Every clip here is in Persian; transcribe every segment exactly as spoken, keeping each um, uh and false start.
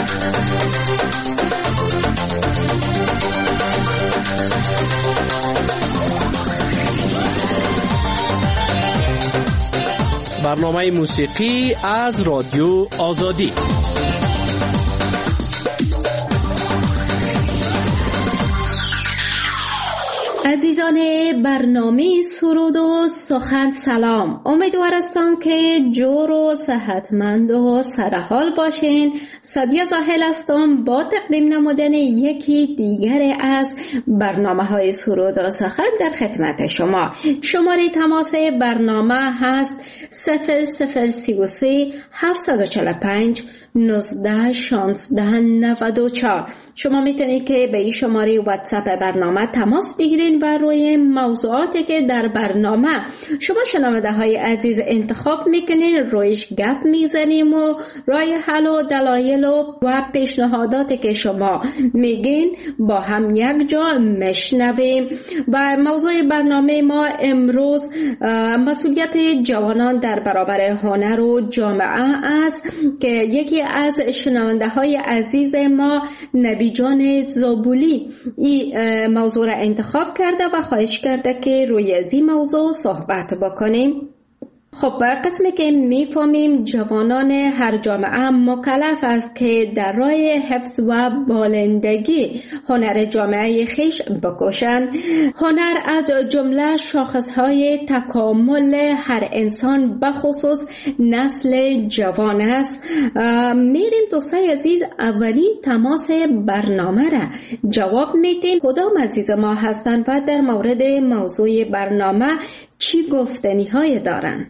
برنامه موسیقی از رادیو آزادی. عزیزان برنامه سرود و سخن سلام، امیدوار هستم که جور و صحتمند و سرحال باشین. سادیا زاهل هستم با تقدیم نمودن یکی دیگر از برنامه های سرود و سخن در خدمت شما. شماره تماس برنامه هست صفر صفر سی و سه هفتصد و چهل و پنج نوزده شانزده نود و چهار. شما میتونید که به این شماره واتساپ برنامه تماس بگیرین و روی موضوعاتی که در برنامه شما شنونده های عزیز انتخاب میکنین رویش گپ میزنیم و رای حل و دلایل و پیشنهاداتی که شما میگین با هم یک جا میشنویم. و موضوع برنامه ما امروز مسئولیت جوانان در برابر هنر و جامعه است که یکی از شنونده های عزیز ما نبی جان زابولی این موضوع را انتخاب کرده و خواهش کرده که روی از این موضوع صحبت بکنیم. خب برای قسمی که میفهمیم جوانان هر جامعه مکلف است که در راه حفظ و بالندگی هنر جامعه خیش بکوشند. هنر از جمله شاخصهای تکامل هر انسان بخصوص نسل جوان است. میریم دوستای عزیز اولین تماس برنامه را جواب میدیم کدام عزیز ما هستند و در مورد موضوع برنامه چی گفتنی های دارن.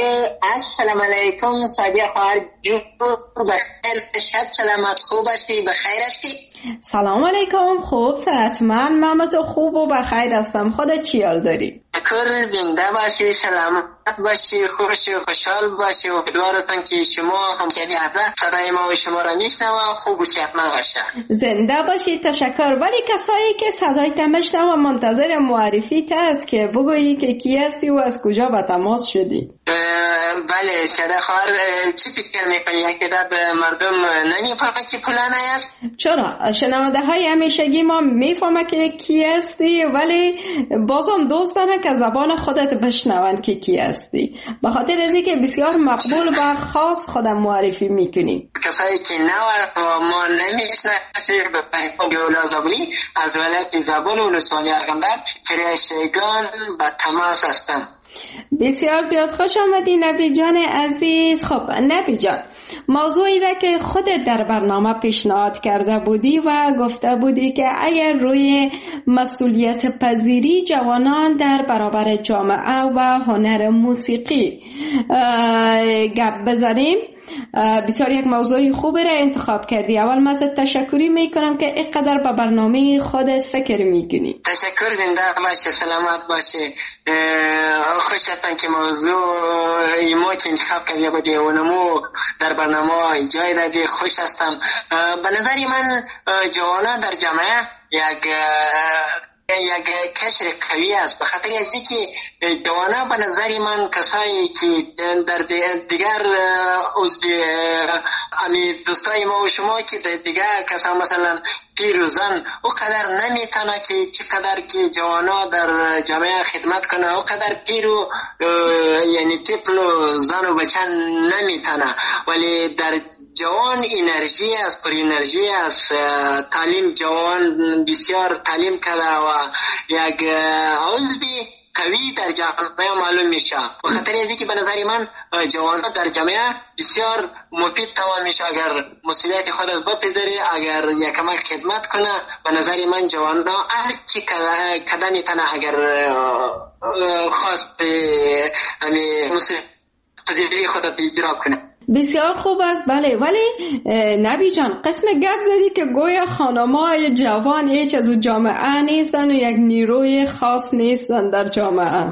السلام علیکم سادیا خواهر جون، بخیر شب سلامت خوب هستی بخیر هستی؟ سلام علیکم، خوب صحتمند، من تو خوب و بخیر هستم. خودت چی حال داری؟ شکر، زنده باشی، سلامت باشی، خوش و خوشحال باشی و امیدوارم که شما هم که بیادر صدای ما و شما را میشنوم خوب و صحتمند باشن. زنده باشی، تشکر. ولی کسایی که صدایت میشنوم منتظر معرفیت است که بگویی که کی هستی و از کجا به تماس شدی. بله شده خواهر، چی فکر میکنی یک دب مردم نمیفهمن که فلانه است؟ چرا؟ شنونده های همیشگی ما میفهمه که کی هستی ولی بازم دوست دارن که زبان خودت بشنون که کی هستی، به خاطر از اینکه بسیار مقبول و خاص خودم معرفی میکنی. کسایی که نه ما نمیشناسیم به پیام زابلی از ولایت زابل و ولسوالی ارغنداب کرشگان به تماس هستم. بسیار زیاد خوش آمدی نبی جان عزیز. خب نبی جان، موضوعی را که خودت در برنامه پیشنهاد کرده بودی و گفته بودی که اگر روی مسئولیت پذیری جوانان در برابر جامعه و هنر موسیقی گپ بزنیم، بسیار یک موضوع خوبی را انتخاب کردی. اول من ازت تشکری میکنم که اینقدر به برنامه خودت فکر میکنی. تشکر، زنده باشی، سلامت باشی. خوش هستم که موضوع ما که انتخاب کردی بودی اونمو در برنامه جای دادی. خوش هستم. به نظری من جوانان در جامعه یک یک کشر قوی است، به خاطر از اینکه جوانان به نظر من کسایی که در دیگر عضو امی دوستای ما و شما که دیگر کسا مثلا پیر و زن او قدر نمیتونه که چقدر که جوانا در جامعه خدمت کنه او قدر پیر و یعنی طفل و زن و بچه نمیتونه، ولی در جوان انرژی است، پر انرژی است. تعلیم جوان بسیار تعلیم کرده و یک عضو قوی در جامعه معلوم میشه. به خاطر از اینکه به نظر من جوان در جامعه بسیار مفید تمام میشه اگر مسئولیت خودت بپذیری، اگر یکمک خدمت کنه. به نظر من جوان هر چی قدمی تنه اگر خواست یعنی مسئولیت خودت اجرا کنه. بسیار خوب است. بله، ولی نبی جان قسم گپ زدی که گویا خانم‌های جوان هیچ از اون جامعه نیستن و یک نیروی خاص نیستن در جامعه.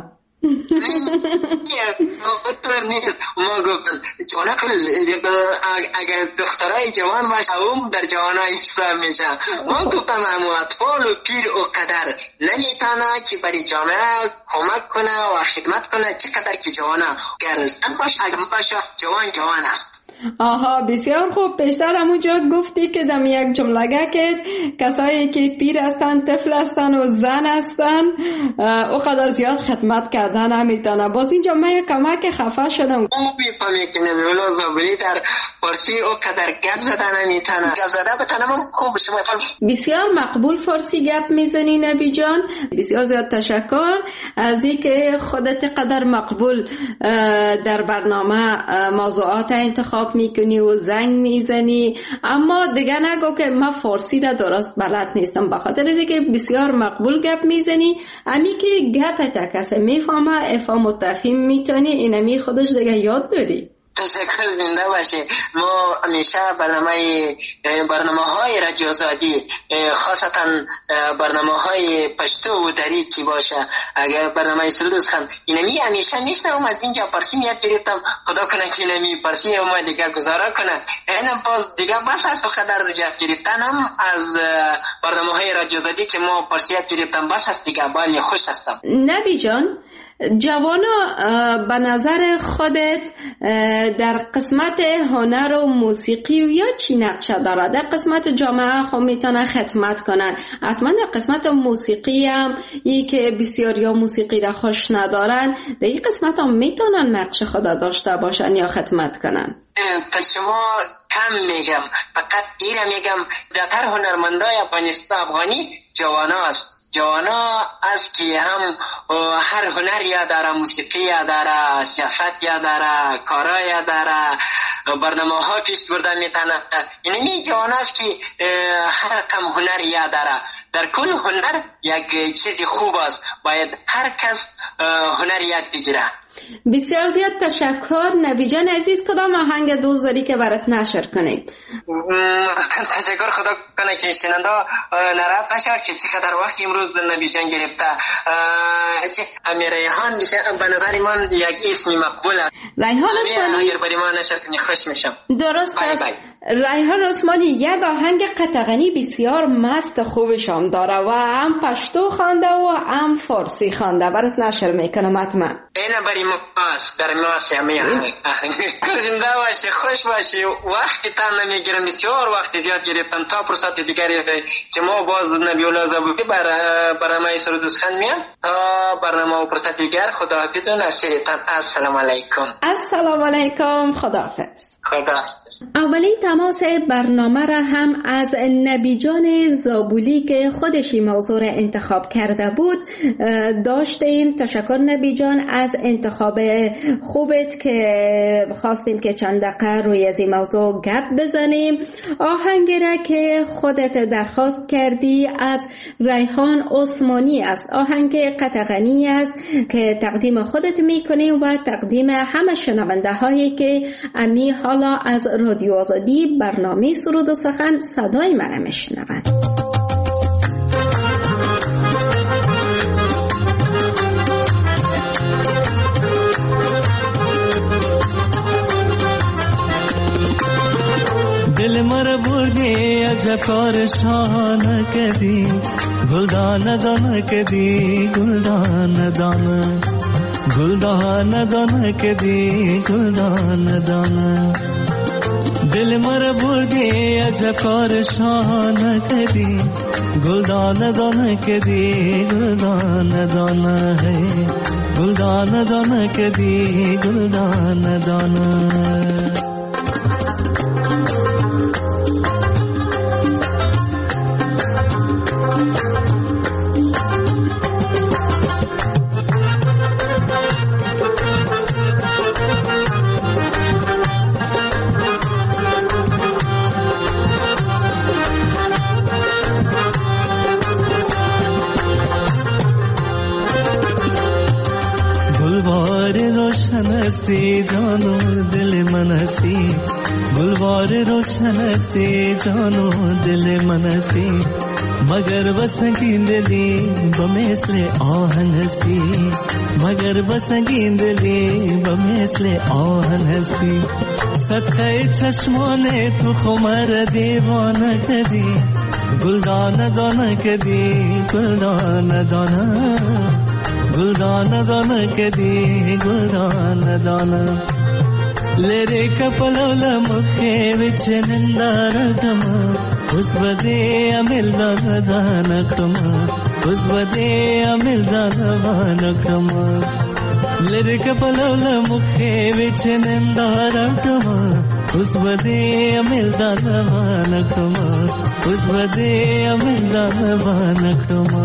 اونطور نیست. ما گفتن جوان اگر دخترای جوان باشه اون در جوانای حساب میشه. ما گفتم اما اطفال و پیر و قدر نمیتونه که برای جامعه کمک کنه و خدمت کنه چقدر که جوانه گرزن باشه اگر باشه جوان جوان است. آها بسیار خوب. پیشتر همونجا گفتی که دم یک جملگه که کسایی که پیر هستن، طفل هستن و زن هستن او قدر زیاد خدمت کردن نمیتونه. باز اینجا من کمک خفه شدم. اون بیفهمی که نبی الله زابلی در فارسی او قدر گپ زدن نمیتونه. گپ زده بتنم خوب شما فهم. بسیار مقبول فارسی گپ میزنی نبی جان. بسیار زیاد تشکر از اینکه خودت قدر مقبول در برنامه موضوعات انتخاب میکنی و زنگ میزنی. اما دیگه نگو که من فارسی را درست بلد نیستم، بخاطر از اینکه بسیار مقبول گپ میزنی. امی که گپت کسی میفهمه افهام و تفهیم میتونی، اینمی خودش دیگه یاد داری. تشکر، زنده باشه. ما همیشه برنامه برنامه های رادیو آزادی، خاصتا برنامه های پشتو و دری کی باشه، اگر برنامه سرودوز خان اینمی همیشه میشنم. از اینجا پارسی میاد گرفتم، خدا کنه که اینمی پارسی ما دیگه گزارا کنه. اینم باز دیگه بس است و قدر دیگه گرفتنم از برنامه های رادیو آزادی که ما پارسیت گرفتم بس است دیگه. بالی خوش هستم. نبی جان، جوانا به نظر خودت در قسمت هنر و موسیقی یا چی نقشه داره؟ در قسمت جامعه خب میتونه خدمت کنن، حتما در قسمت موسیقی هم ای که بسیار یا موسیقی را خوش ندارن در این قسمت هم میتونن نقش خود داشته باشن یا خدمت کنن. تا شما کم میگم، فقط ایره میگم زیادتر هنرمندای افغانستان افغانی جوانا است. جوانا است که هم هر هنر یا داره، موسیقی یا داره، سیاست یا داره، کارا یا داره، برنامه ها پیش برده میتونه. اینمی جوانا است که هر کم هنر یا داره. در کل هنر یک چیزی خوب است، باید هر کس هنر یاد بگیره. بسیار زیاد تشکر. نبی جان عزیز، کدام آهنگ دوست داری که برات نشر کنیم؟ تشکر، خدا کنه که شنونده ناراحت نشه که چقدر وقت امروز نبی جان گرفته. چه امیر ریحان به نظر من یک اسم مقبول است. ریحان عثمانی اگر برای ما نشر کنی خوش میشم. درست است. ریحان عثمانی یک آهنگ قطغنی بسیار مست خوبش هم داره و هم پشتو خوانده و هم فارسی خوانده. برات نشر میکنم حتما. اینا برای ما است، در ما است. همه زنده باشی، خوش باشی. وقتی تا نمیگیرم، بسیار وقت زیاد گرفتم تا فرصت دیگری که ما باز نبی الله زابلی برنامه سرودوز خان میاد. تا برنامه و فرصت دیگر خداحافظ و نصیرتان. السلام علیکم. السلام علیکم. خداحافظ. خداحافظ. اولین تماس برنامه را هم از نبی جان زابلی که خودش این موضوع را انتخاب کرده بود داشتیم. تشکر نبی جان از انتخاب خوبت که خواستیم که چند دقیقه روی از این موضوع گپ بزنیم. آهنگی را که خودت درخواست کردی از ریحان عثمانی است. آهنگ قطغنی است که تقدیم خودت میکنیم و تقدیم همه شنونده هایی که امی حالا از رادیو آزادی برنامه سرود و سخن صدای من میشنوند. دل مر بردی از کار شان کدی گلدان دان کدی گلدان دان گلدان دان کدی گلدان دان دل مر بردی از کار شان کدی گلدان دان کدی گلدان دان ہے گلدان دان کدی گلدان دان सी जानो दिल मनसी गुलवार रोशन सी जानो दिल मनसी मगर बसंगी दिली बमेसले आहनसी मगर बसंगी दिली बमेसले आहनसी सखे चश्मोने तू खुमर दीवान कदी गुलदान दोन कदी गुलदान दोना गुलदान दान कदी गुलदान दान لره کپلولا مخه وچنندارتما usbade amildana danakama usbade amildana vanakama lirka palala mukhe vichenendarakama usbade amildana vanakama usbade amildana vanakama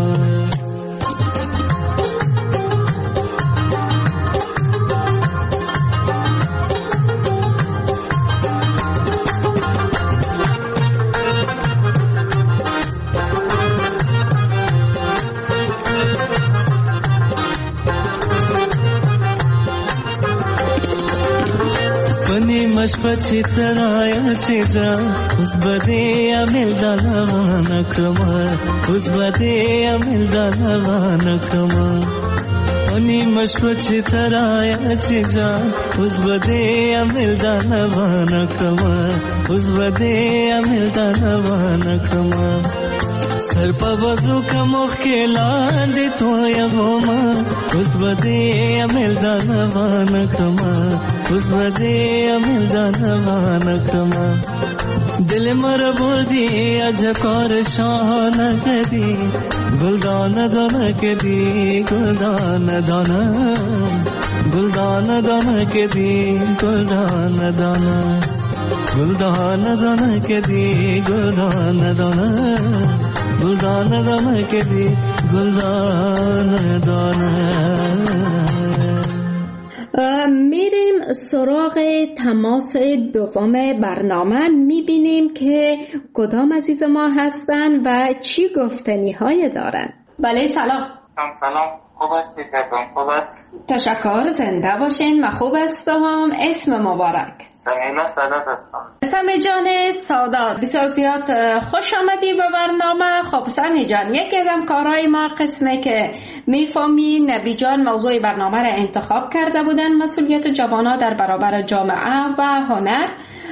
मशपची तराया चेजा उस बदे अमिल दालवाना कमा उस बदे अमिल दालवाना कमा अनि मशपची तराया चेजा उस बदे अमिल दालवाना कमा उस बदे अमिल दालवाना कमा सर पर वजू का मुख्किला दे तो या गोमा उस बदे अमिल दालवाना कमा उस बदे अमिल दालवाना कमा दिल मर बोदी अजकर शान कदी गुलदान दान कदी गुलदान दान गुलदान दान कदी गुलदान दान गुलदान दान कदी गुलदान दान गुलदान दान कदी गुलदान दान. میریم سراغ تماس دوم برنامه، میبینیم که کدام عزیز ما هستن و چی گفتنی های دارن. بله سلام. سلام، خوب هستی سرکم؟ خوب است؟ تشکر، زنده باشین. من خوب هستم. اسم مبارک؟ سمیلا سادات هستم. سمی جان سادات، بسیار زیاد خوش آمدی به برنامه. خب سمی جان، یکی از کارهای ما قسمه که میفهمی نبی جان موضوع برنامه را انتخاب کرده بودن، مسئولیت جوانان در برابر جامعه و هنر.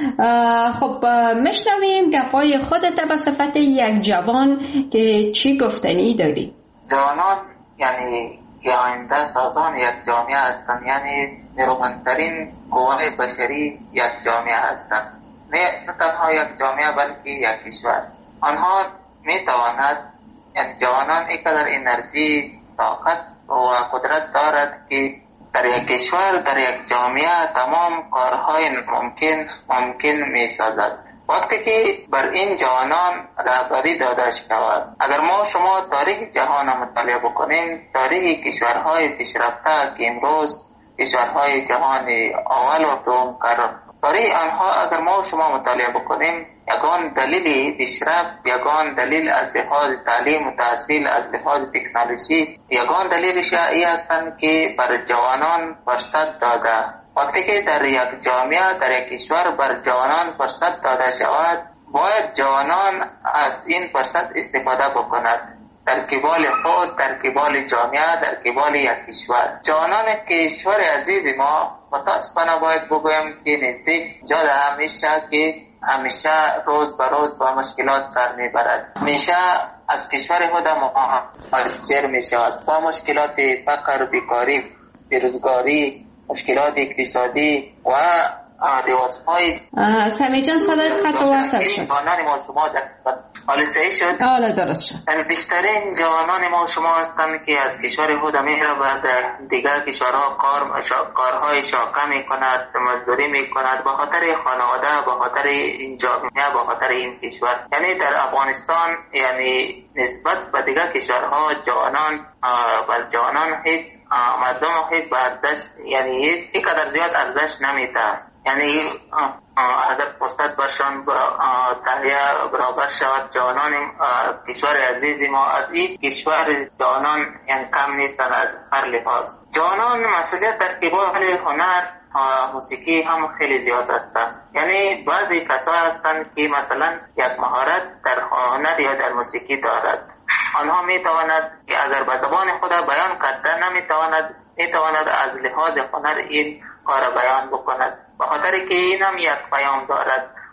خب میشنویم گپای خودت به صفت یک جوان که چی گفتنی داری؟ جوانان یعنی آینده سازان یک جامعه هستند، یعنی نیرومندترین قوای بشری یک جامعه هستند، نه تنها یک جامعه بلکه یک کشور. آنها می تواند، یعنی جوانان اینقدر انرژی، طاقت و قدرت دارد که در یک کشور، در یک جامعه تمام کارهای ممکن ممکن می سازد. وقتی که بر این جوانان رهبری داده شود، اگر ما شما تاریخ جهان مطالعه بکنیم، تاریخ کشورهای پیشرفته که امروز کشورهای جهان اول و دوم قرار برای آنها اگر ما شما مطالعه بکنیم، یگان دلیل پیشرفت، یگان دلیل از لحاظ تعلیم و تحصیل، از لحاظ تکنولوژی، یگان دلیلش این هستند که بر جوانان فرصت داده. وقتی که در یک جامعه، در یک کشور بر جوانان فرصت داده شود، باید جوانان از این فرصت استفاده بکنند در قبال خود، در قبال جامعه، در قبال یک کشور. جوانان کشور عزیز ما متاسفانه باید بگویم که نزدیک جا همیشه که همیشه روز به روز با مشکلات سر میبرد، همیشه از کشور خود مهاجر میشود با مشکلات فقر، بیکاری، بیروزگاری، مشکلات اقتصادی و روزهای. سمی جان صدای قطع وصل شد. جوانان ما شما در حال صحیح شد؟ حالا درست شد. یعنی بیشترین جوانان ما شما هستند که از کشور خود میره و در دیگر کشورها کار کارهای شاقه میکند، مزدوری میکند، به خاطر خانواده، به خاطر این جامعه، به خاطر این کشور. یعنی در افغانستان یعنی نسبت به دیگر کشورها جوانان بر جوانان هیچ مردم هیچ به ارزش، یعنی اینقدر زیاد ارزش نمیده. یعنی اگر فرصت برشان تهیه برابر شود، جوانان کشور عزیزی ما از این کشور جوانان یعنی کم نیستند از هر لحاظ. جوانان مسئولیت در قبال هنر، موسیقی هم خیلی زیاد هستند. یعنی بعضی کسا هستند که مثلا یک مهارت در هنر یا در موسیقی دارد، آنها می تواند که اگر به زبان خود بیان کرده نمی تواند می تواند از لحاظ هنر این کار بیان بکند، به خاطر که این هم یک پیام دارد.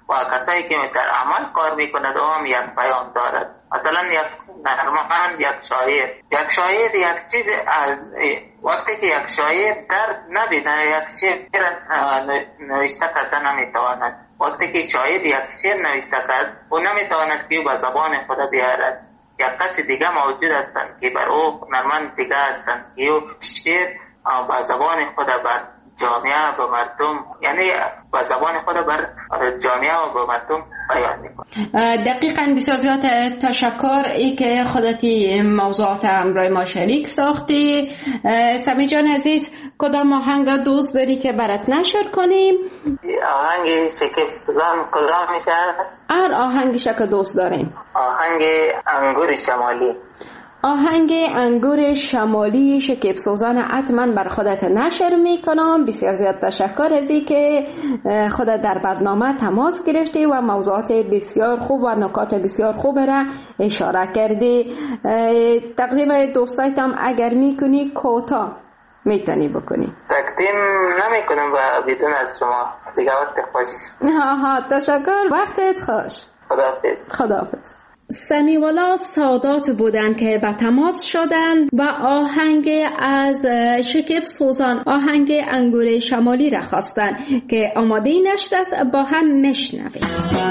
و کسایی که در عمل کار میکند او هم یک پیام دارد. مثلا یک نرمند، یک شاعر یک شاعر یک چیز از وقتی که یک شاعر درد نبینه یک شعر نوشته کرده نمیتواند. وقتی که شاعر یک شعر نوشته کرد او نمیتواند که به زبان خود بیارد. یک کسی دیگه موجود هستند که بر او هنرمند دیگه هستند که او شعر به زبان خود بر جامعه و مردم، یعنی با زبان خود بر جامعه و با مردم بیان میکنه. دقیقاً. بسیار زیاد تشکر ای که خودتی موضوعات همراه ما شریک ساختی. سمی جان عزیز، کدام آهنگ دوست داری که برات نشر کنیم؟ آهنگ شکیب سوزان کدام میشه؟ هر آهنگی که دوست داریم. آهنگ انگور شمالی. آهنگ انگور شمالی شکیب سوزان حتما بر خودت نشر میکنم. بسیار زیاد تشکر از این که خودت در برنامه تماس گرفتی و موضوعات بسیار خوب و نکات بسیار خوب را اشاره کردی. تقدیم دوستایت هم اگر میکنی کوتاه میتونی بکنی. تقدیم نمیکنم و بدون از شما. دیگه وقت خوش. ها ها تشکر. وقتت خوش. خداحافظ. خداحافظ. سمیوالا سادات بودن که به تماس شدن و آهنگ از شکیب سوزان، آهنگ انگور شمالی را خواستن که آماده نشد است. با هم مشنویم.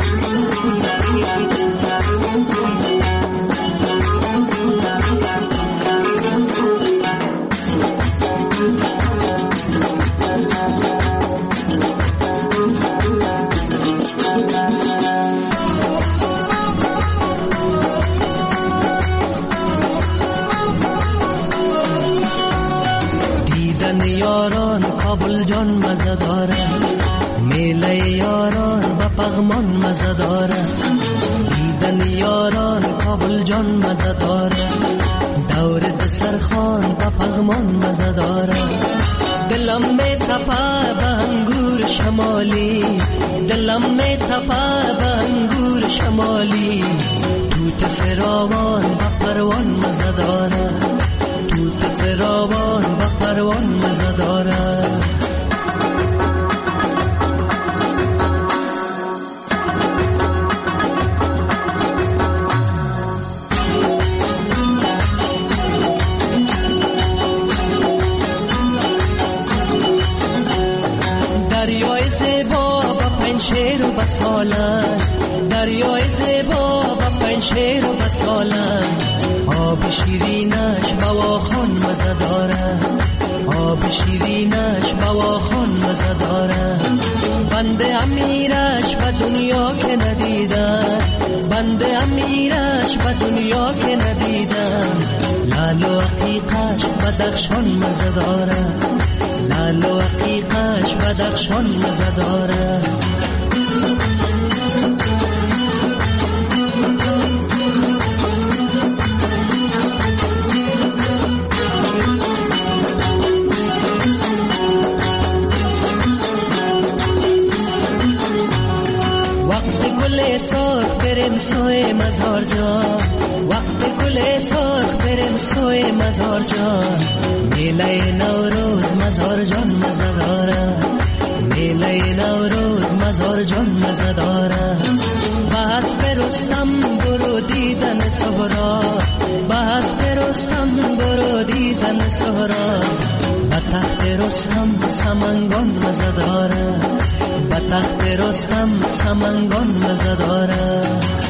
یاران کابل جان مزه داره، میله یاران و پغمان مزه داره. دیدن یاران کابل جان مزه داره، دور دسرخان و پغمان مزه داره. دلم می تپه به انگور شمالی، دلم می تپه به انگور شمالی. توت فراوان و پروان مزه داره، توت فراوان و پروان مزه داره. دریای زیبا با پنشیر و بسالن، دریای زیبا با پنشیر و بسالن. آب شیرینش بواخان مزه داره، آب شیرینش بواخان مزه داره. بنده امیرش به دنیا که ندیدن، بنده امیرش به دنیا که ندیدن. لال و عقیقش بدخشان مزه داره، لال و عقیقش بدخشان مزه داره. سرخ بریم سوی مزار جان، وقت گل سرخ بریم سوی مزار جان. میله نوروز مزار جان مزه داره، میله نوروز مزار جان مزه داره. بس برستم برو دیدن سهرا، بس برستم برو دیدن سهرا. به تخت رستم سمنگان مزه داره، به تخت رستم سمنگان مزه داره.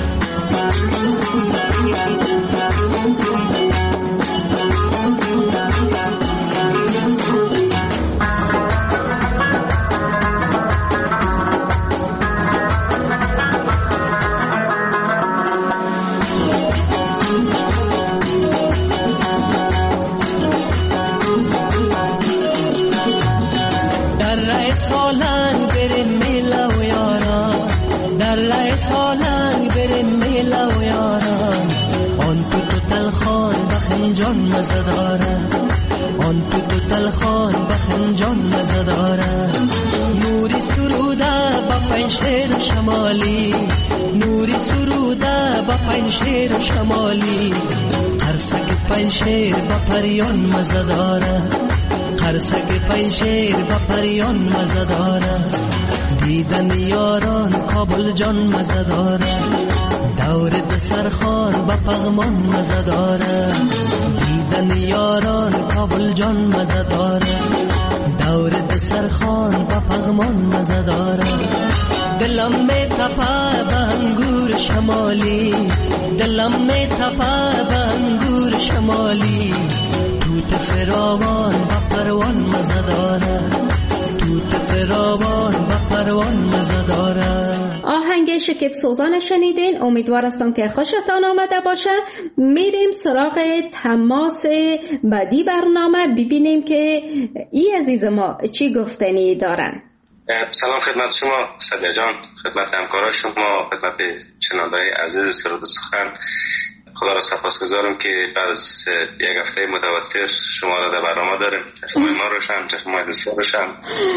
سالنگ بریم میله و یاران، در ره سالنگ بریم میله و یاران. آن تو تو تلخان بخنجان مزه داره، آن تو تو تلخان بخنجان مزه داره. نوری سروده با پنشیر شمالی، نوری سروده با پنشیر شمالی. هر سک پنشیر با پریان مزه داره، هر سک پنشیر با پریان مزه داره. دیدن یاران کابل جان مزه داره، دور دسرخان با پغمان مزه داره. دیدن یاران کابل جان مزه داره، دور دسرخان با پغمان مزه داره. دلم می تپه به انگور شمالی، دلم می تپه به انگور شمالی. توت فراوان با پروان مزه داره، توت فراوان با پروان مزه داره. آهنگ شکیب سوزان شنیدین. امیدوار هستم که خوشتان آمده باشه. میریم سراغ تماس بعدی برنامه، ببینیم که ای عزیز ما چی گفتنی دارن. سلام خدمت شما صدیه جان، خدمت همکارا شما، خدمت شنونده‌های عزیز سرود سخن. خدا را سپاسگزارم که بعد از یک هفته متواتر شما را در برنامه داریم. شما ما روشن، شما دوست روشن.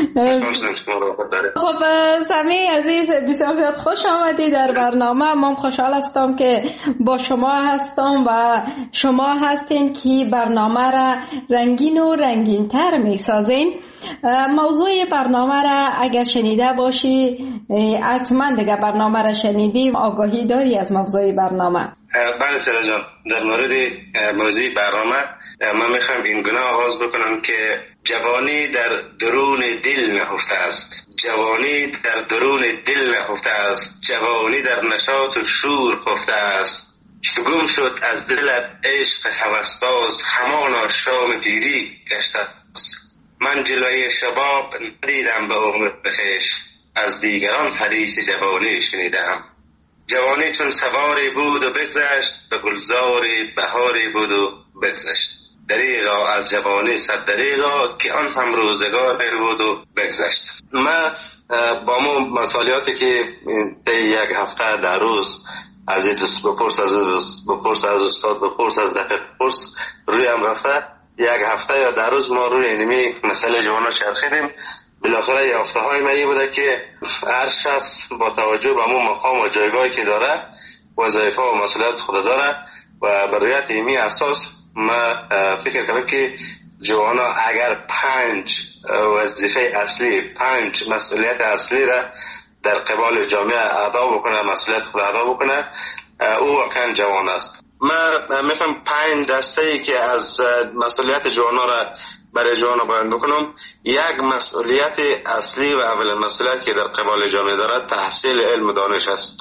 خب سمی عزیز، بسیار زیاد خوش آمدی در برنامه. من خوشحال هستم که با شما هستم و شما هستین که برنامه را رنگین و رنگین تر می سازین. موضوع برنامه را اگر شنیده باشی، حتما دیگه برنامه را شنیدی، آگاهی داری از موضوع برنامه. بله سرا جان، در مورد موضوع برنامه من میخوام این گونه آغاز بکنم که جوانی در درون دل نهفته است، جوانی در درون دل نهفته است، جوانی در نشاط و شور خفته است. چو گم شد از دلت عشق هوسباز، همانا شام پیری گشته است. من جلوه شباب ندیدم به عمر بخیش، از دیگران حدیث جوانی شنیدم. جوانی چون سواری بود و بگذشت، به گلزار بهاری بود و بگذشت. دریغا از جوانی صد دریغا، که آن هم روزگار بود و بگذشت. من با مو مسئولیاتی که طی یک هفته در روز از این دوست بپرس، از دوست بپرس، از استاد بپرس، از دقیق بپرس روی هم رفته. یک هفته یا در روز ما روی اینمی مسئله جوانا چرخیدیم. بالاخره یافته های من بوده که هر شخص با توجه به همون مقام و جایگاهی که داره، وظایفه و مسئولیت خود داره و بر رویت ایمی اساس ما فکر کردم که جوانا اگر پنج وظیفه اصلی، پنج مسئولیت اصلی را در قبال جامعه ادا بکنه، مسئولیت خود ادا بکنه، او واقعا جوان است. من میخوام پنج دسته ای که از مسئولیت جوانا را برای جوانا بیان بکنم. یک مسئولیت اصلی و اولین مسئولیت که در قبال جامعه دارد تحصیل علم و دانش است.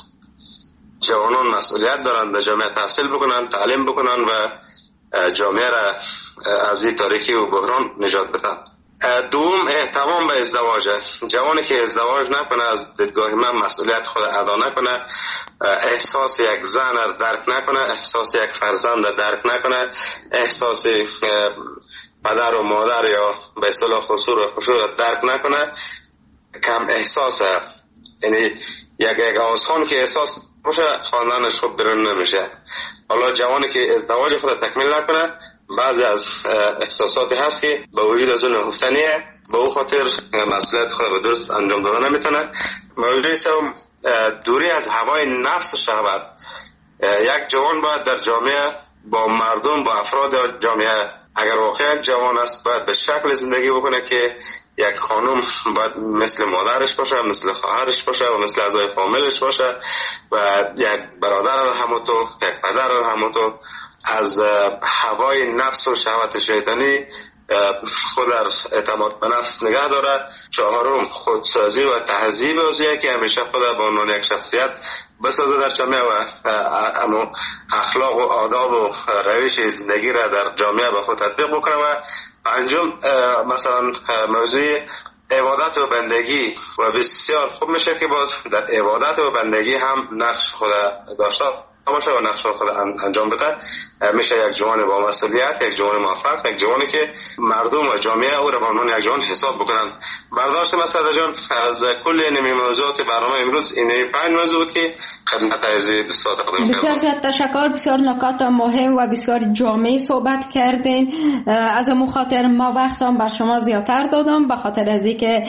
جوانان مسئولیت دارند در جامعه تحصیل بکنن، تعلیم بکنن و جامعه را از این تاریکی و بحران نجات بدن. دوم احتمام به ازدواج. جوانی که ازدواج نکنه، از دیدگاه من مسئولیت خود ادا نکنه، احساس یک زن را درک نکنه، احساس یک فرزند را درک نکنه، احساس پدر و مادر یا به اصطلاح خسور و خشوع را درک نکنه، کم احساسه. یعنی یک یک آسان که احساس باشه، خواندنش خوب درون نمیشه. حالا جوانی که ازدواج خود تکمیل نکنه، بعضی از احساساتی هست که به وجود از اون نهفتنیه، به او خاطر مسئولیت خود به درست انجام دادن نمیتونه. موضوع سوم دوری از هوای نفس و شهوت. یک جوان باید در جامعه با مردم، با افراد جامعه، اگر واقعا جوان است، باید به شکل زندگی بکنه که یک خانم باید مثل مادرش باشه، مثل خواهرش باشه و مثل اعضای فامیلش باشه و یک برادر همونطور، یک پدر همونطور. از هوای نفس و شهوت شیطانی خود در اعتماد به نفس نگه داره. چهارم خودسازی و تهذیب اوضاعی که همیشه خود به عنوان یک شخصیت بسازه در جامعه و اما اخلاق و آداب و روش زندگی را در جامعه به خود تطبیق بکنه. و پنجم مثلا موضوع عبادت و بندگی و بسیار خوب میشه که باز در عبادت و بندگی هم نقش خود داشته باشه و نقش خود انجام بده. میشه یک جوان با مسئولیت، یک جوان موفق، یک جوانی که مردم و جامعه او را به عنوان یک جوان حساب بکنن. برداشت مسعود جان از کل این موضوعات برنامه امروز این پنج موضوع بود که خدمت عزیز دوستان تقدیم کردم. بسیار زیاد تشکر. بسیار نکات مهم و بسیار جامع صحبت کردین. از امو خاطر ما وقتم بر شما زیادتر دادم، به خاطر از اینکه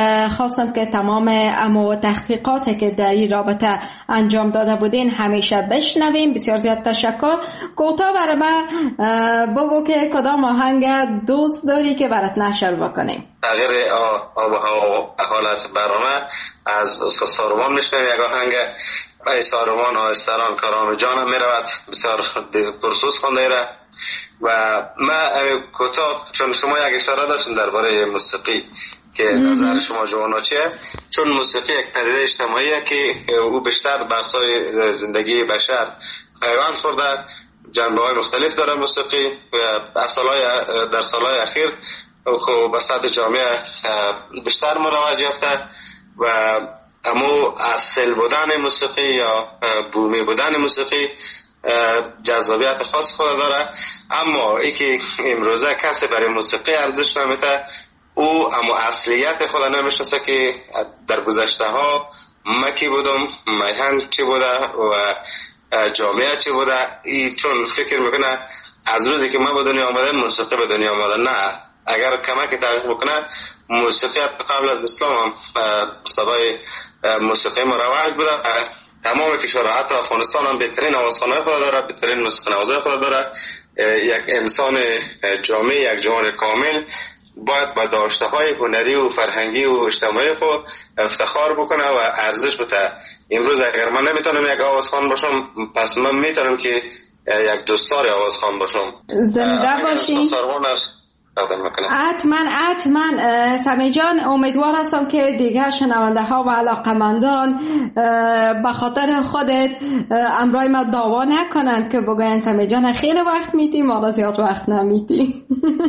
خواستم که تمام امو تحقیقاتی که در این رابطه انجام داده بودین همیشه بشنویم. بسیار زیاد تشکر. کوتاه برای من بگو که کدام آهنگ دوست داری که برات نشر بکنیم. تغییر آب و هوا حالت برنامه از استاد ساروان میشنویم. یک آهنگ ای ساروان آهستران کارام جانم میرود، بسیار پرسوز خونده را. و من کوتاه چون شما یک اشاره داشتین درباره موسیقی که نظر شما جوانا چیه، چون موسیقی یک پدیده اجتماعیه که او بیشتر بر سای زندگی بشر پیوند خورده، جنبه های مختلف داره موسیقی و در سالهای اخیر خب به سطح جامعه بیشتر مروج یافته و امو اصل بودن موسیقی یا بومی بودن موسیقی جذابیت خاص خود داره. اما ای که امروزه کسی برای موسیقی ارزش نمیده، او اما اصلیت خود نمیشناسه که در گذشته ها مکی بودم، میهن چی بوده و جامعه چی بوده. ای چون فکر میکنه از روزی که من به دنیا آمده موسیقی به دنیا آمده. نه، اگر کمک تحقیق بکنه موسیقی قبل از اسلام هم صدای موسیقی مروج بوده. تمام کشورها حتی افغانستان هم بهترین آوازخوانای خود داره، بهترین موسیقی نوازای خود داره. یک انسان جامع، یک جوان کامل باید با داشته‌های هنری و فرهنگی و اجتماعی خود افتخار بکنه و ارزش بده. امروز اگر من نمیتونم یک آوازخوان باشم، پس من میتونم که یک دوستدار آوازخوان باشم. زنده باشین. حتما حتما سمی جان، امیدوار هستم که دیگر شنونده ها و علاقمندان به خاطر خودت امرای ما دعوا نکنند که بگوین سمی جان خیلی وقت میتی، ما زیاد وقت نمیتی.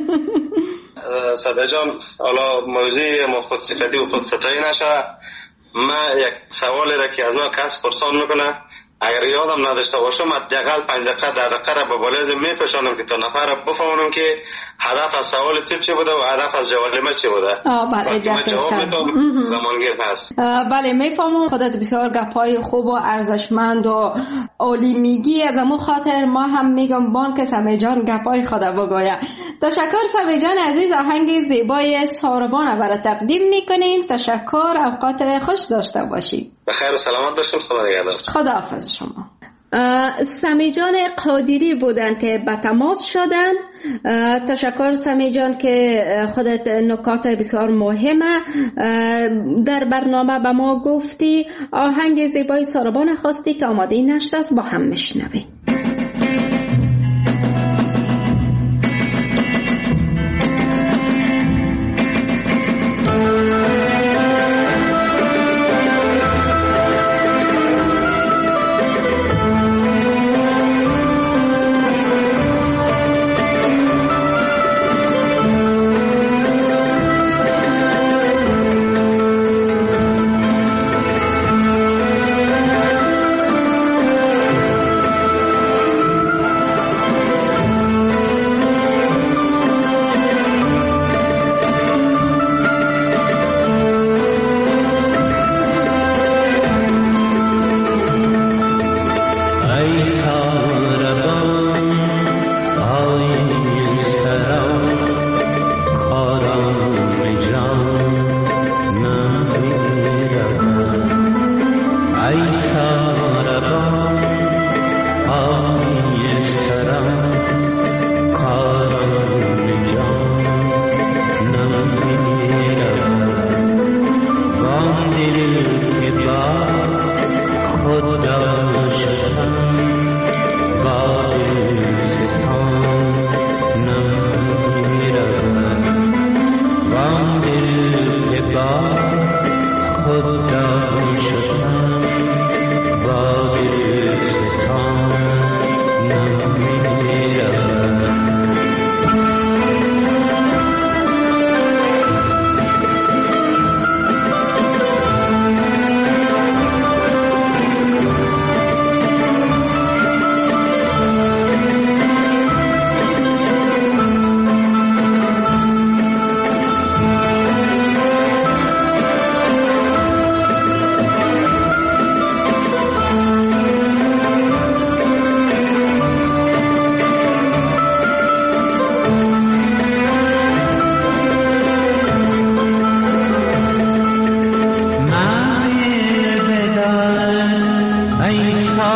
صده جان، حالا موضوع ما خود صفتی و خود ستایی نشه. من یک سوالی را که از ما کس پرسان میکنه، اگر یادم نداشته باشم حداقل پنج دقیقه ده دقیقه را به بالای میپشانم که تا نفر را بفهمونم که هدف از سوال تو چی بوده و هدف از جواب ما چی بوده. آه بله، جواب میتونم زمانگیر هست. بله میفهمم. خودت بسیار گپای خوب و ارزشمند و عالی میگی. از امو خاطر ما هم میگم بان که سمی جان گپای خود بگوید. تشکر سمی جان عزیز. آهنگ زیبای ساروان برای تقدیم میکنیم. تشکر. اوقات خوش داشته باشید. بخیر و سلامت باشید. خدا نگهدار. خداحافظ شما. سمی جان قادری بودن که به تماس شدن. تشکر سمی جان که خودت نکات بسیار مهمه در برنامه به ما گفتی. آهنگ زیبای ساروان خواستی که آماده نشده است، با هم میشنویم.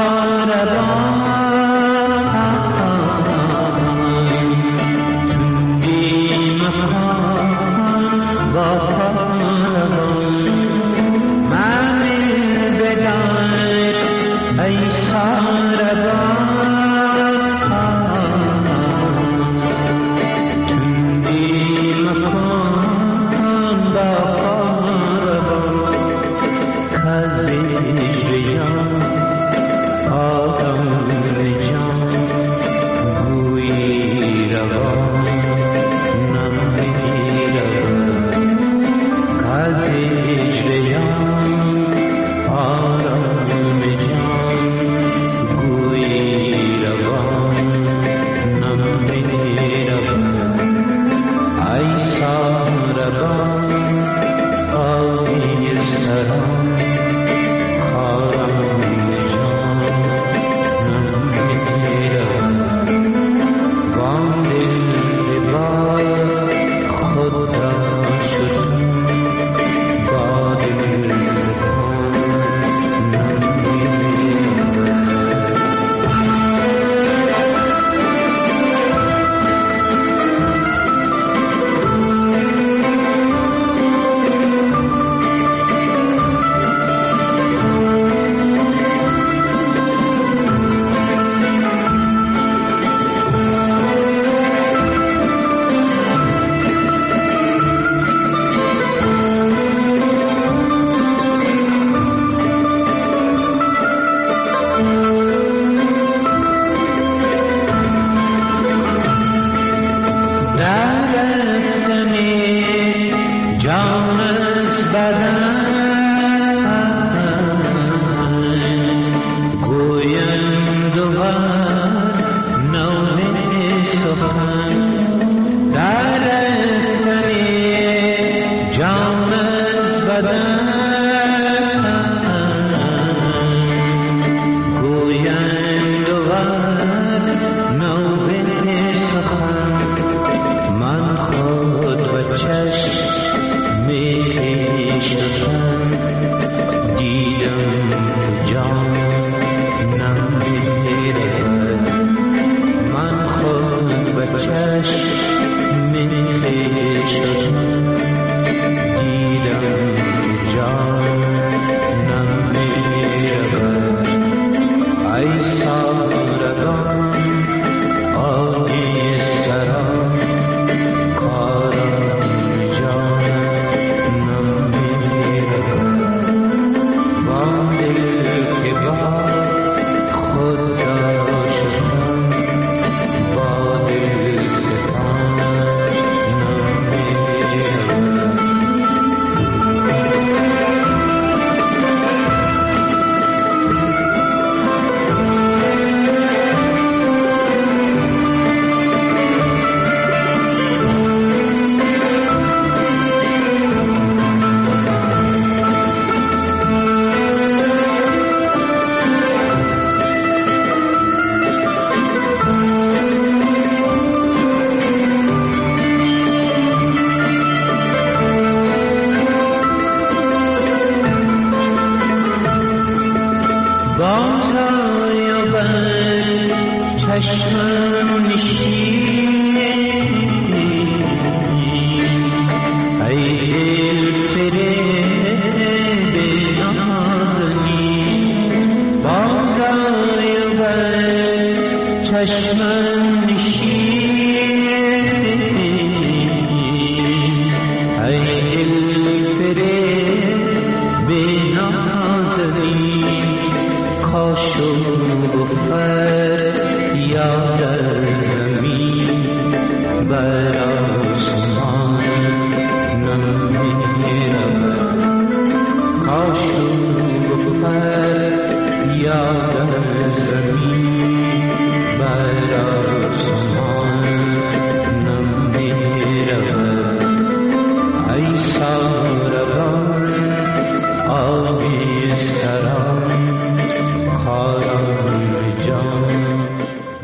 آهنگ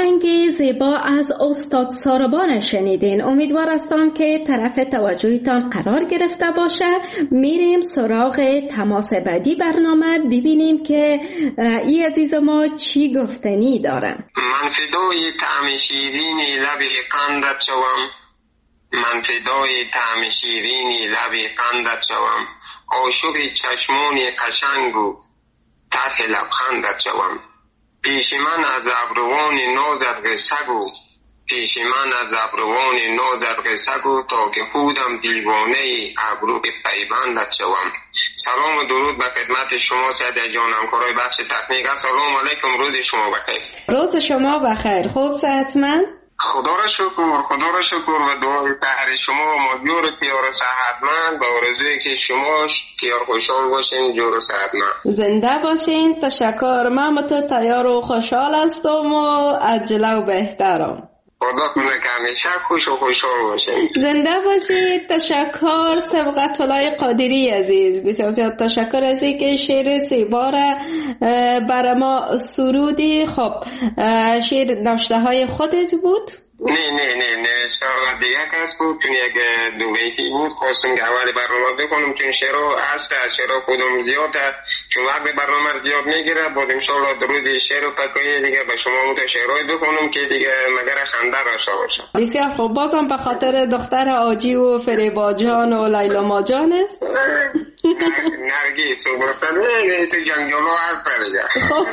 آهنگ زیبا از استاد ساربان شنیدین. امیدوار هستم که طرف توجهتان قرار گرفته باشه. میریم سراغ تماس بعدی برنامه، ببینیم که ای عزیز ما چی گفتنی دارن. من فدای طعم شیرین لب قندت شوم، من فدای طعم شیرین لب قندت شوم، عاشق چشمان قشنگ و طرح لبخندت شوم. پیش من از ابروان نازت قصه گو، پیش من از ابروان نازت قصه گو، تا که خودم دیوانه ابرو پیوندت شوم. سلام و درود به خدمت شما سعید جانم، کارای بخش تکنیک. سلام علیکم، روز شما بخیر. روز شما بخیر. خوب صحتمند؟ خدا را شکر، خدا را شکر و دعای تهر شما و ما جور تیار و صحتمند و آرزوی که شما تیار خوشحال باشین، جور و صحتمند. زنده باشین. تشکر. من تو تیار و خوشحال هستم و عجله و بهترم. خدا کنه که همیشه خوش و خوشحال باشین. زنده باشید. تشکر سبقت الله قادری عزیز، بسیار زیاد تشکر از اینکه شعر زیبا را برای ما سرودی. خب شعر نوشته های خودت بود؟ نه نه نه نه شعر دیگه کس بود، چون یک دو بیتی بود. خواستم که اول برنامه بکنم چون شعر هست، شعر خودم زیاده، چون وقت برنامه زیاد میگیره. بعد انشالله در روز شعر و پکایی دیگه به شما مت شعرهای بکنم که دیگه مگر خنده داشته باشه. بسیار خوب. بازم به خاطر دختر آجی و فریبا جان و لیلا ما جان است. نرگی تو گفتنه تو جنگلو هست دیگه.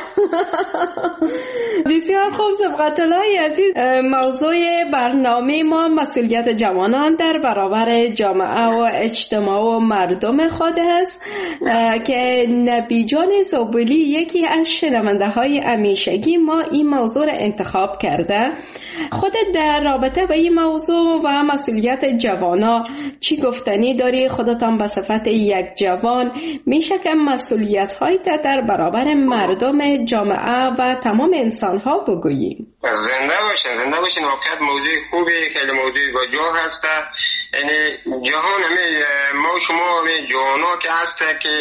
بسیار خوب سبقت الله عزیز. موضوع برنامه ما مسئولیت جوانان در برابر جامعه و اجتماع و مردم خود است که نبی جان زابلی یکی از شنونده های همیشگی ما این موضوع را انتخاب کرده. خودت در رابطه با این موضوع و مسئولیت جوانان چی گفتنی داری؟ خودتان به صفت یک جوان میشه که مسئولیت هایی در برابر مردم جامعه و تمام انسان ها بگوییم. زنده باشین، زنده باشین. واقعیت موضوع خوبی، خیلی موضوع با جا هست. یعنی جهان همه ما شما همه جوانا که هست که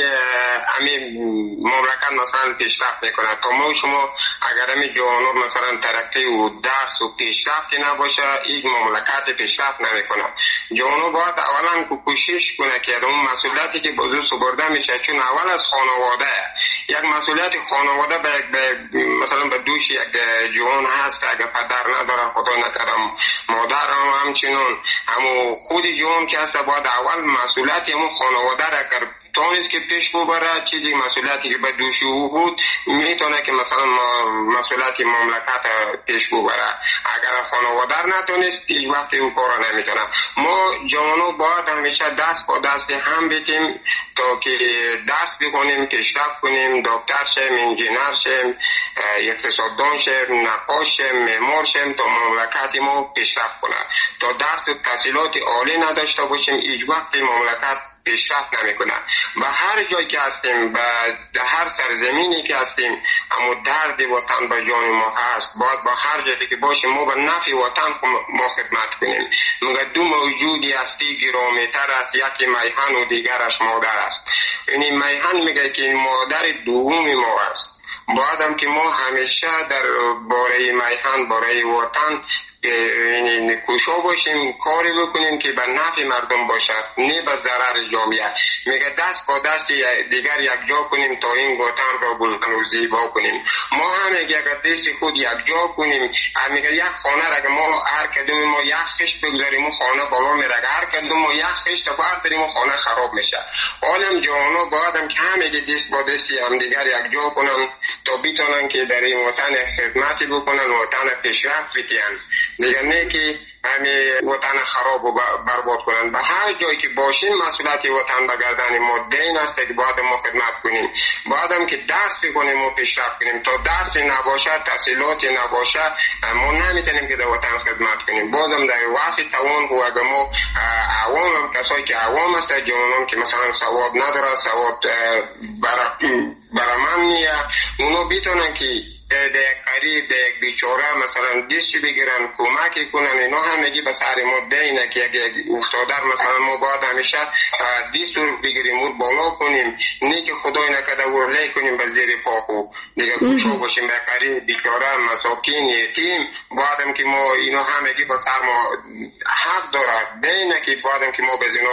همه مملکت مثلا پیشرفت میکنه. تا ما شما اگر همه جوانا مثلا ترقی و درس و پیشرفتی نباشه، این مملکت پیشرفت نمیکنه. جوانا باید اولا کوشش کنه که اون مسئولیتی که بازو سپرده میشه، چون اول از خانواده یک مسئولیت خانواده به, به مثلا به دوش یک جوان هست. اگر پدر نداره خدا نکرم مادر هم همچنان، همو خود جوان که هست باید اول مسئولیت همون خانواده را کرد تونست که پیش ببره. چیزی مسئولیتی که به دوش او بود میتونه که مثلا مسئولیت مملکت پیش ببره. اگر خانواده نتونست هیچ وقت او کار نمیتونه. ما جوانو باید همیشه دست با دست هم بیتیم تا که درس بخونیم، پیشرفت کنیم، دکتر شیم، انجینر شیم، اقتصاددان شیم، نقاش شیم، معمار شیم، تا مملکت ما پیشرفت کنه. تا درس و تحصیلات عالی نداشته باشیم هیچ وقت مملکت پیشرفت نمیکنه. به هر جایی که هستیم، به هر سرزمینی که هستیم، اما درد وطن به جان ما هست. باید با هر جایی که باشیم ما به نفع وطن ما خدمت کنیم. مگر دو موجودی هستی گرامی‌تر است، یکی میهن و دیگرش مادر است. یعنی میهن میگه که مادر دوم ما است. باید هم که ما همیشه در باره میهن، باره وطن یعنی کوشا باشیم، کاری بکنیم که به نفع مردم باشد، نه به ضرر جامعه. میگه دست با دست دیگر یک جا کنیم تا این وطن را بلند و زیبا کنیم. ما هم اگر دست خود یک جا کنیم، میگه یک خانه را که ما هر کدوم ما یک خشت بگذاریم اون خانه بالا میره، هر کدوم ما یک خشت برداریم اون خانه خراب میشه. حالا جوانا باید هم که همه دست با دست هم دیگر یک جا کنن تا بتونن که در این وطن خدمتی بکنن، وطن پیشرفت بکنن. دیگر نه که همه وطن خراب و برباد کنن. به هر جایی که باشیم مسئولیت وطن به گردن ما دین است که باید ما خدمت کنیم. باید هم که درس بکنیم و پیشرفت کنیم. تا درس نباشه، تحصیلات نباشه، ما نمیتونیم که در وطن خدمت کنیم. بازم در واسه توان و اگر ما عوام هم کسایی که عوام است، جوانان که مثلا سواد نداره، سواد برامن نیه، اونا بیتونن که در قریب در یک بیچاره مثلا دست بگیرن کمکی کنن، اینا همگی به سر ما دینه که یک افتادر مثلا ما باید همیشه دست رو بگیریم و بالا کنیم، نه که خدای نکرده ورله کنیم به زیر پاکو دیگه کوچو باشیم به قریب بیچاره مساکین یتیم. بعدم که ما اینا همگی به سر ما حق داره دینه که بعدم که ما به اینا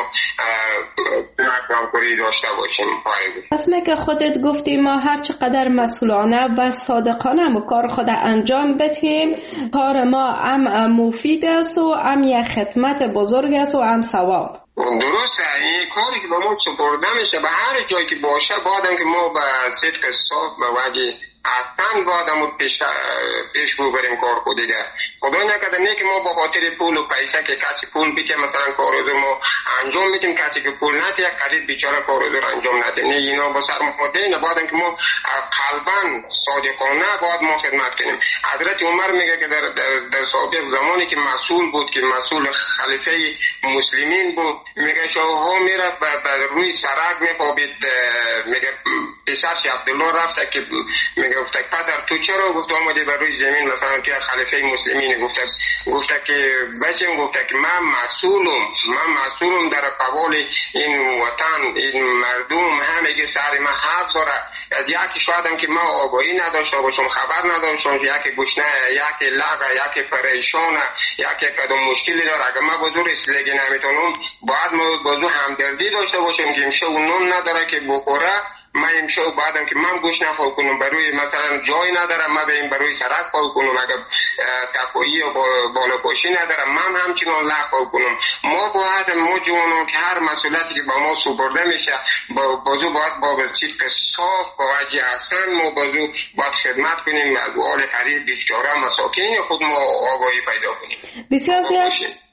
همکاری داشته باشیم. اسمه که خودت گفتی ما هر چقدر مسئولانه و صادقانه ما کار خود انجام بدهیم، کار ما هم مفید است و هم یک خدمت بزرگ است و هم ثواب. درسته، این کاری که به ما سپرده میشه به هر جایی که باشه بعدم که ما به صدق صاف به وجه اصلا باید همون پیش, پیش رو بریم کار خود دیگه. خدای نکرده نه که ما با خاطر پول و پیسه که کسی پول بیچه مثلا کارو ما انجام میدیم، کسی که پول نده یک قریب بیچاره کارو رو انجام نده، نه اینا با سر ما دینه. بعدم که ما قلباً صادقانه باید ما خدمت کنیم. حضرت عمر میگه که در, در, در سابق زمانی که مسئول بود که مسئول خلیفه مسلمین بود، میگه شاهها میره به روی سرک میخوابید، میگه پسرش عبدالله رفته که میگه گفته پدر تو چرا گفت آمده بر روی زمین مثلا که خلیفه مسلمین گفته گفته که بچم گفته که من مسئولم من مسئولم در قبال این وطن این مردم همه سر من حق داره. از یکی شایدم که ما آگاهی نداشته باشم خبر نداشتم یکی گشنه یکی لغه یکی پریشانه یکی کدوم مشکلی داره، اگر ما بزرگ اسلگی نمیتونم باید ما بزرگ همدردی داشته باشم که امشه و نون نداره که بخوره. من امشب بعدم که من گوش نخواه کنم بروی مثلا جای ندارم من بریم بروی سرک خواه کنم، اگر تقویی و بالا پاشی ندارم من همچنان لخ خواه کنم. ما باید ما جوانان که هر مسئولیتی که با ما سپرده میشه بازو باید با صدق صاف با وجه احسن ما بازو باید خدمت کنیم، از حال قریب بیچاره مساکین خود ما آگاهی پیدا کنیم. بسیار زیاد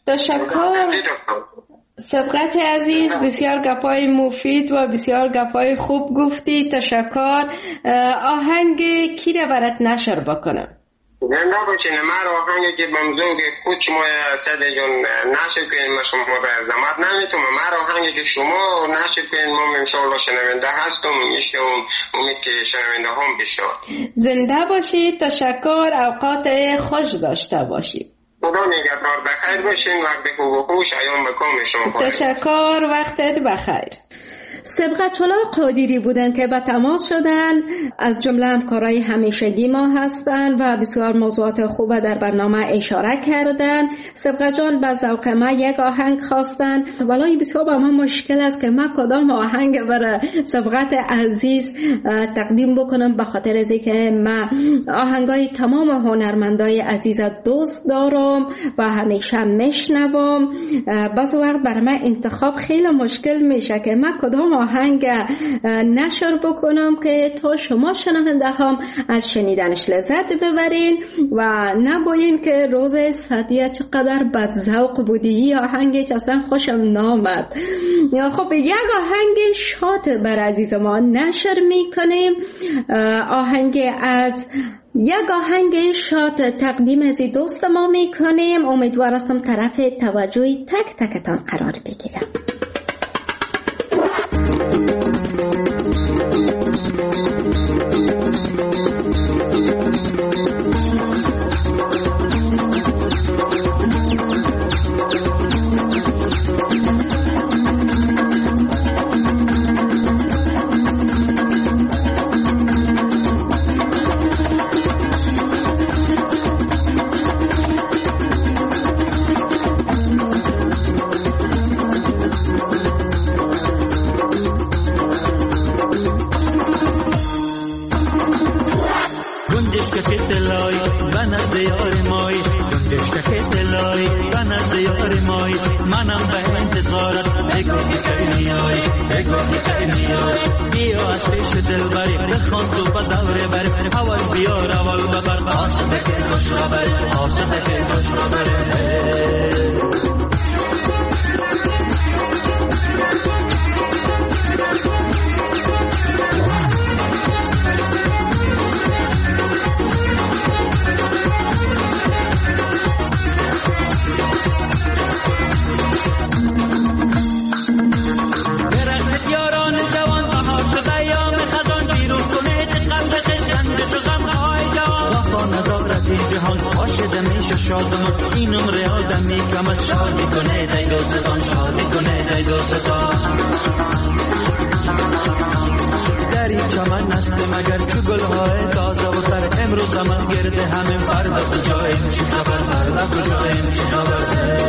تشکر سبقت عزیز، بسیار گپای مفید و بسیار گپای خوب گفتی، تشکر. آهنگ کی را برات نشر بکنم؟ زنده باشین. من آهنگی که بمزوگ کوچ ما سد جون نشر کنیم ما شما به زحمت نمیتونم، من آهنگی که شما نشر کنیم ما انشاءالله شنونده هستم میشه امید که شنونده هم بشنوند. زنده باشید، تشکر، اوقات خوش داشته باشید. خدا نگهدار، بخیر باشین، وقت خوب و خوش ایام بکام شما. تشکر، وقتت بخیر. سبقت‌الله قادری بودن که به تماس شدن، از جمله همکارای همیشگی ما هستند و بسیار موضوعات خوب در برنامه اشاره کردن. سبقت جان به ذوق ما یک آهنگ خواستن، ولی بسیار با ما مشکل است که ما کدام آهنگ برای سبقت عزیز تقدیم بکنم، به خاطر از اینکه ما آهنگای تمام هنرمندای عزیز دوست دارم و همیشه میشنوم. بعض وقت برای من انتخاب خیلی مشکل میشه که ما کدام آهنگ نشر بکنم که تا شما شنونده هم از شنیدنش لذت ببرین و نگوین که روز سعدیه چقدر بدذوق بودی، این آهنگ اصلا خوشم نامد. خب یک آهنگ شاد بر عزیز ما نشر میکنیم، آهنگ از یک آهنگ شاد تقدیم از دوست ما میکنیم. امیدوار هستم طرف توجهی تک تکتان قرار بگیرم. جوان بهار شده یا خزان بیرون کنه قلب خشن شو غم های جوان جهان عاشق میشه شادمان این عمر آدمی کم از شادی کنه دای دوستان شادی کنه دای دوستان در این چمن است مگر چو گلهای تازه و تر امروز من گرده همین فردا کجاییم چی خبر فردا کجاییم چی خبر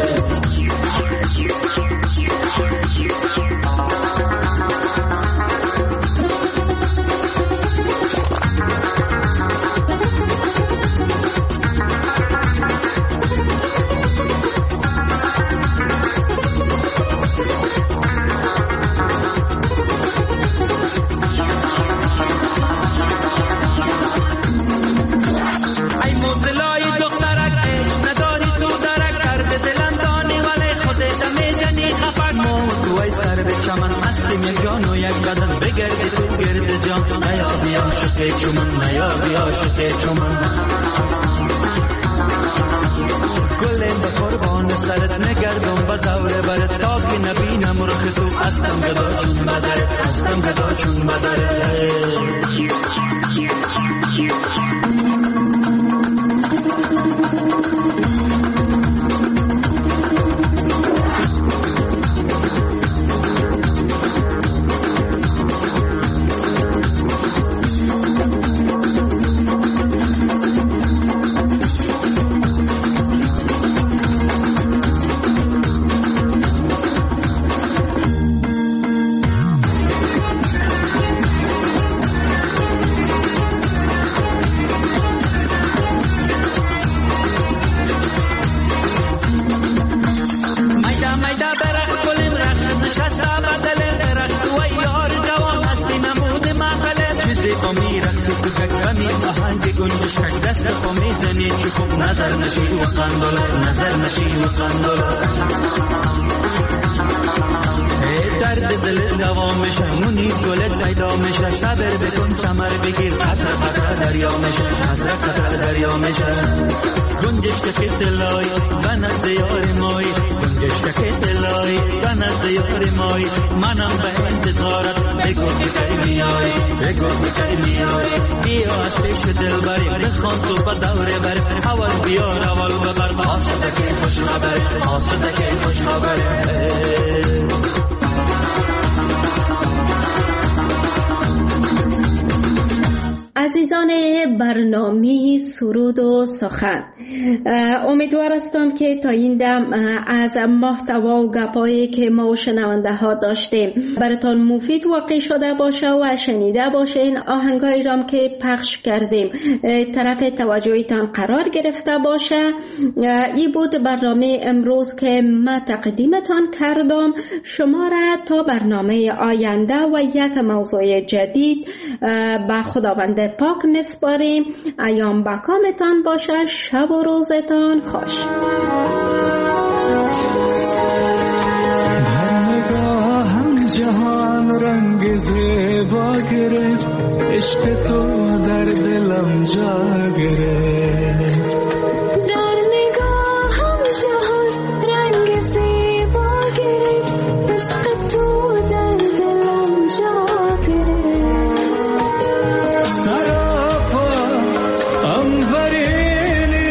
چومن نیابی عاشق چومن گلیم به قربان سرت نگردم به دوره برت تا که نبینم رخ تو هستم گدا چون بدرت هستم گدا چون بدرت عزیزان برنامه سرود و سخن، امیدوار هستم که تا این دم از محتوا و گپایی که ما و شنونده ها داشتیم براتون مفید واقع شده باشه و شنیده باشین. آهنگایی رام که پخش کردیم طرف توجهتان قرار گرفته باشه. این بود برنامه امروز که ما تقدیمتان کردم. شما را تا برنامه آینده و یک موضوع جدید به خداوند پاک میسپاریم. ایام بکامتان باشه. شب و روزتان خوش. در نگاهم جهان رنگ زیبا گرفت، عشق تو در دلم جا گرفت. در نگاهم جهان رنگ زیبا گرفت، عشق تو در دلم جا گرفت. سراپا انبرینی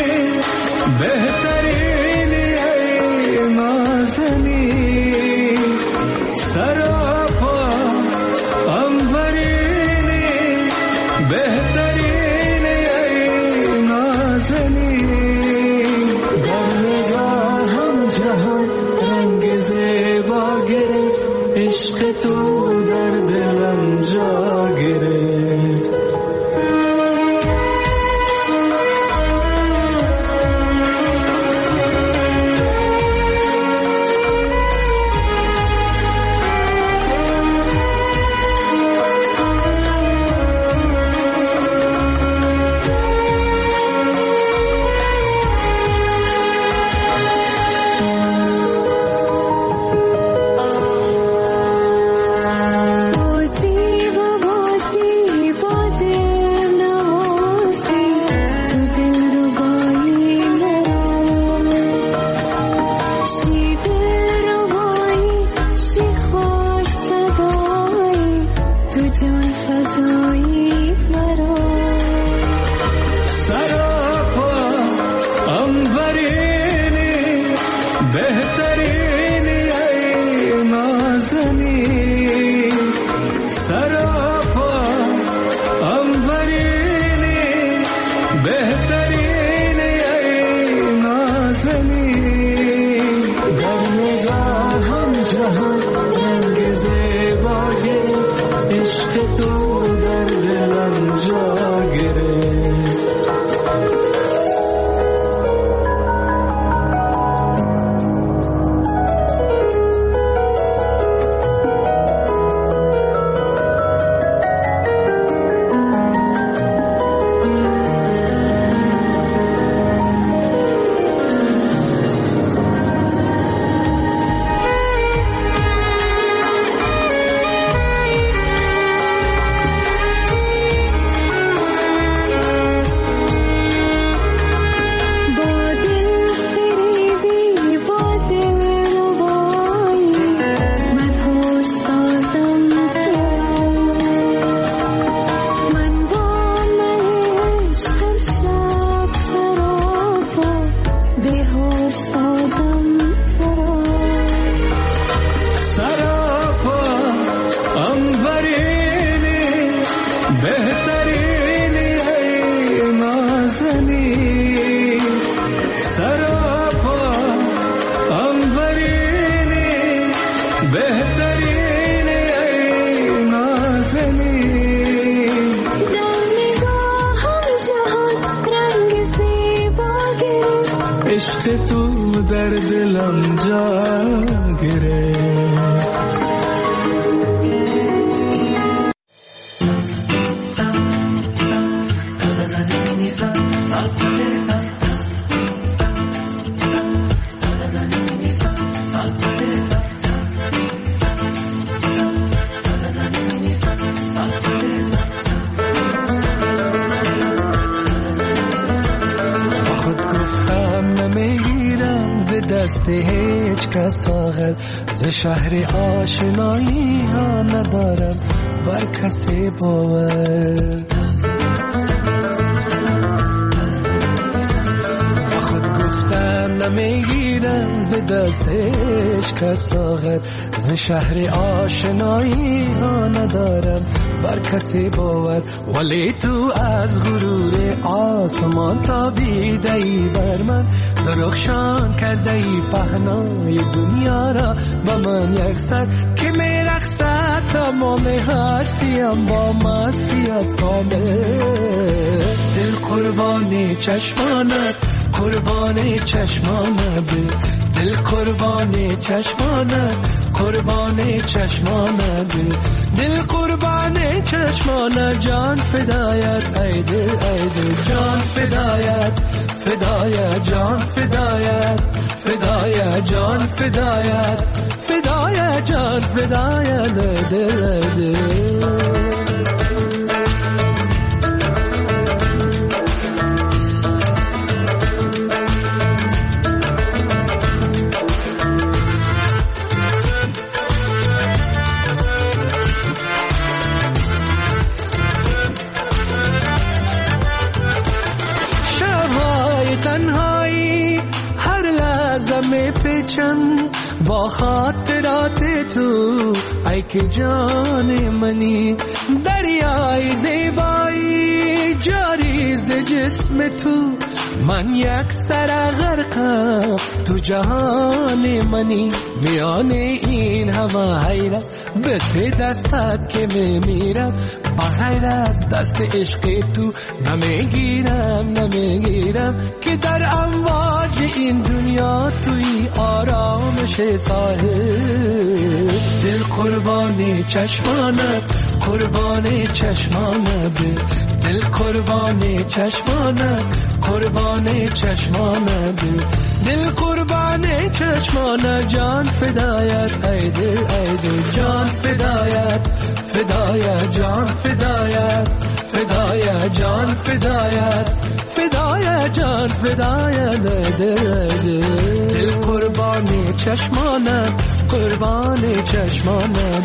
بهترینی ای نازنی، سراپا انبرینی بهترینی ای نازنی. عشق تو در دلم جا گرفت. دست هیچ کس آخر ز شهر آشنایی ها ندارم بر کسی باور. خود گفتم نمیگیرم ز دست هیچ کس آخر ز شهر آشنایی ها ندارم بر کسی باور. ولی تو از غرور آسمان تابیده ای بر من، درخشان کرده ای پهنای دنیا را با من یک سر که میرقصد تمام هستیم با مستیت کامل. دل قربانی چشمانت قربانی چشمانت، دل قربانی چشمانت قربانی چشمانت، دل قربانی چشمانت، جان فدایت ای دل ای دل، جان فدایت فدایت جان فدایت فدایت جان فدایت فدایت جان فدایت دل دل. با خاطرات تو ای که جان منی، دریای زیبایی جاری ز جسم تو، من یک سر غرقم تو جهان منی. میان این همه حیرت به ته دستت که میمیرم، با غیر از دست عشق تو نمیگیرم نمیگیرم که در امواج این دنیا توی آرامش ساحل. دل قربانی چشمانت قربانی چشمانت، دل قربانی چشمانت قربانی چشمانت، دل قربانی چشمانت، جان فدایت ای دل ای دل، جان فدایت فدایت جان فدایت فدایت جان فدایت فدایت جان فدایت دل دل، دل قربانی چشمانت قربانی چشمانت.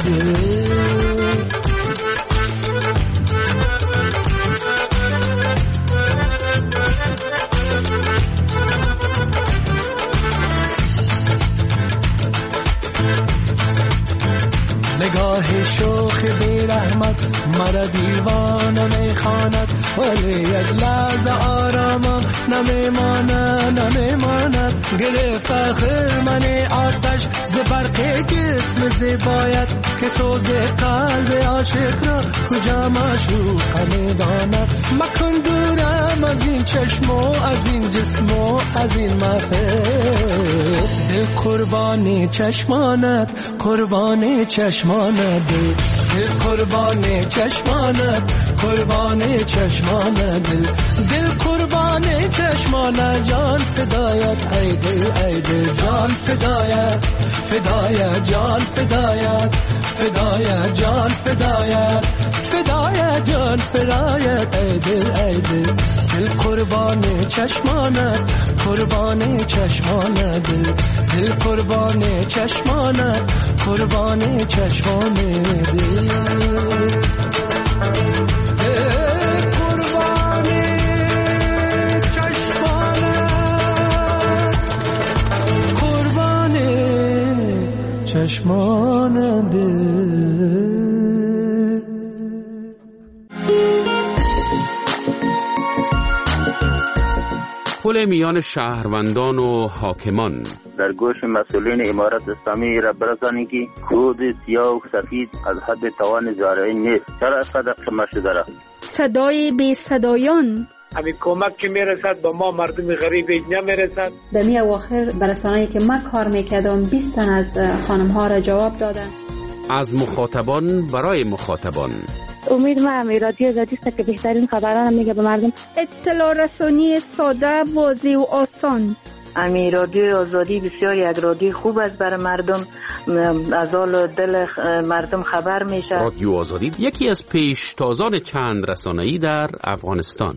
نگاه شوخ بی رحمت مرا دیوانه میخواند، ولی یک لحظه آرامم نمیماند نمیماند. گرفت آخر من آتش ز برق جسم زیبایت که سوز قلب عاشق را کجا معشوق میداند. مکن دورم از این چشم و از این جسم و از این محفل. دل قربانی چشمانت قربانی چشمانت، دل قربانی چشمانت قربانی چشمانت، دل قربانی چشمانت، جان فدایت ای دل ای دل، جان فدایت فدایت جان فدایت فدایت جان فدایت فدایت جان فدایت ای دل ای دل، دل قربانی چشمانت قربانی چشمانت، دل قربانی چشمانت قربانی چشمانت، دل قربانی چشمانت قربانی چشمانت. پل میان شهروندان و حاکمان. در گوش مسئولین امارت اسلامی را برسانی که خود سیاه و سفید از حد توان زارعین نیست. چرا قدر قمه شده را؟ صدای بی صدایان همین کمک که میرسد با ما مردم غریب نمیرسد. در می اواخر برسانه‌ای که من کار میکردم بیست تن از خانم ها را جواب دادن. از مخاطبان برای مخاطبان. امید من رادیو آزادی است که بهترین خبران میگه به مردم. اطلاع رسانی ساده، واضح و آسان. امی رادیو آزادی بسیار یک رادیو خوب است برای مردم، از حال دل مردم خبر میشه. رادیو آزادی یکی از پیشتازان چند رسانه‌ای در افغانستان.